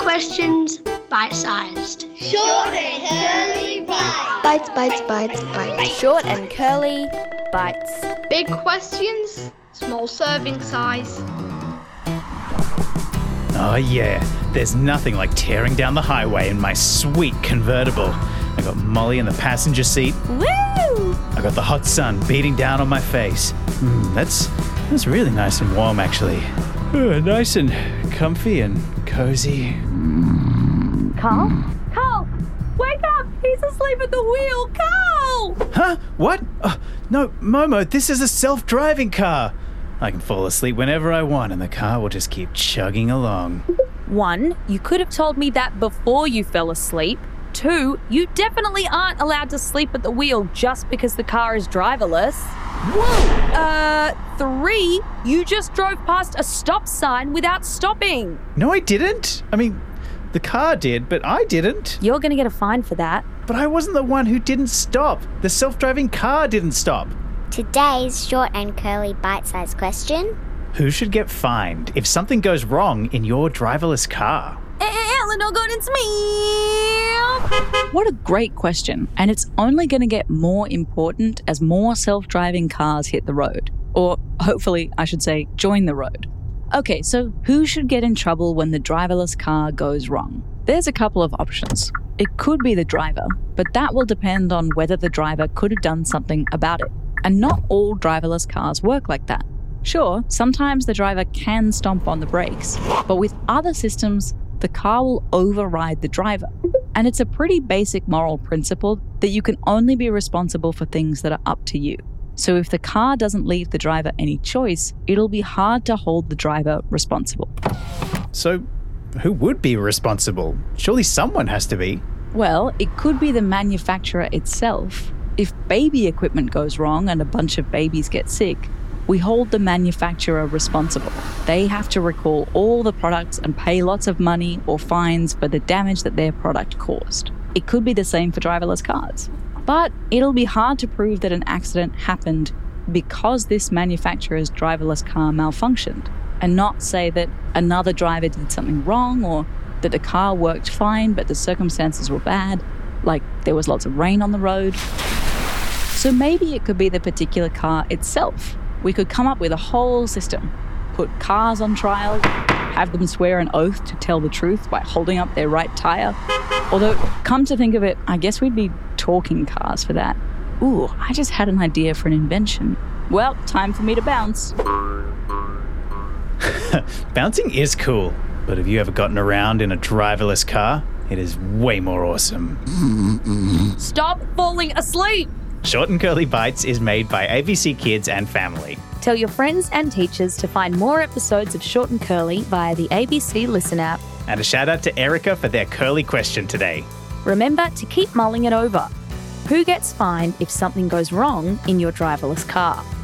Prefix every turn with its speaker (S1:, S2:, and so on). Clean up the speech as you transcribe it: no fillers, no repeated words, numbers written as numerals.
S1: questions, bite-sized.
S2: Short and curly bites.
S3: Bites.
S4: Short and curly bites.
S5: Big questions, small serving size.
S6: Oh yeah, there's nothing like tearing down the highway in my sweet convertible. I got Molly in the passenger seat.
S4: Woo!
S6: I got the hot sun beating down on my face. That's really nice and warm, actually. Nice and comfy and cozy.
S4: Carl! Wake up! He's asleep at the wheel! Carl!
S6: Huh? What? No, Momo, this is a self-driving car. I can fall asleep whenever I want and the car will just keep chugging along.
S4: 1, you could have told me that before you fell asleep. 2, you definitely aren't allowed to sleep at the wheel just because the car is driverless. Whoa! 3, you just drove past a stop sign without stopping.
S6: No, I didn't. I mean, the car did, but I didn't.
S4: You're going to get a fine for that.
S6: But I wasn't the one who didn't stop. The self-driving car didn't stop.
S3: Today's short and curly bite-sized question.
S6: Who should get fined if something goes wrong in your driverless car?
S4: Eleanor Gordon's me.
S7: What a great question. And it's only going to get more important as more self-driving cars hit the road. Or hopefully, I should say, join the road. Okay, so who should get in trouble when the driverless car goes wrong? There's a couple of options. It could be the driver, but that will depend on whether the driver could have done something about it. And not all driverless cars work like that. Sure, sometimes the driver can stomp on the brakes, but with other systems, the car will override the driver. And it's a pretty basic moral principle that you can only be responsible for things that are up to you. So if the car doesn't leave the driver any choice, it'll be hard to hold the driver responsible.
S6: So who would be responsible? Surely someone has to be.
S7: Well, it could be the manufacturer itself. If baby equipment goes wrong and a bunch of babies get sick, we hold the manufacturer responsible. They have to recall all the products and pay lots of money or fines for the damage that their product caused. It could be the same for driverless cars. But it'll be hard to prove that an accident happened because this manufacturer's driverless car malfunctioned, and not say that another driver did something wrong or that the car worked fine but the circumstances were bad, like there was lots of rain on the road. So maybe it could be the particular car itself. We could come up with a whole system, put cars on trial, have them swear an oath to tell the truth by holding up their right tire. Although, come to think of it, I guess we'd be talking cars for that. Ooh, I just had an idea for an invention. Well, time for me to bounce.
S6: Bouncing is cool, but have you ever gotten around in a driverless car? It is way more awesome.
S4: Stop falling asleep.
S6: Short and Curly Bites is made by ABC Kids and Family.
S4: Tell your friends and teachers to find more episodes of Short and Curly via the ABC Listen app.
S6: And a shout out to Erica for their curly question today.
S4: Remember to keep mulling it over. Who gets fined if something goes wrong in your driverless car?